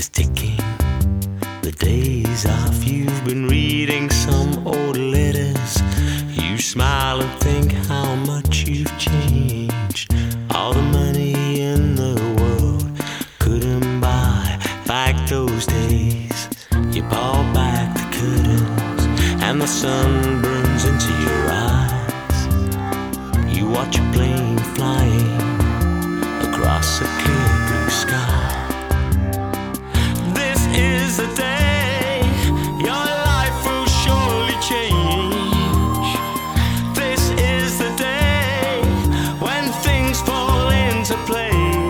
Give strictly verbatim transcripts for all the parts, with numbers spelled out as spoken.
is ticking. The days off, you've been reading some old letters. You smile and think how much you've changed. All the money in the world couldn't buy back those days. You pull back the curtains and the sun burns into your eyes. You watch a plane flying across a clear blue sky. This is the day your life will surely change. This is the day when things fall into place.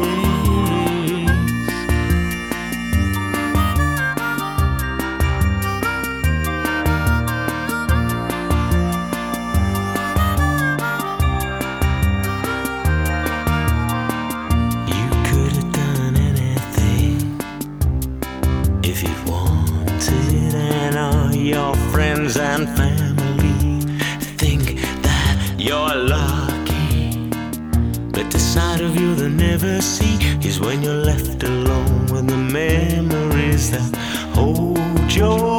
You could have done anything if you wanted, and all your friends and family think that you're lucky. But the side of you they never see is when you're left alone with the memories that hold your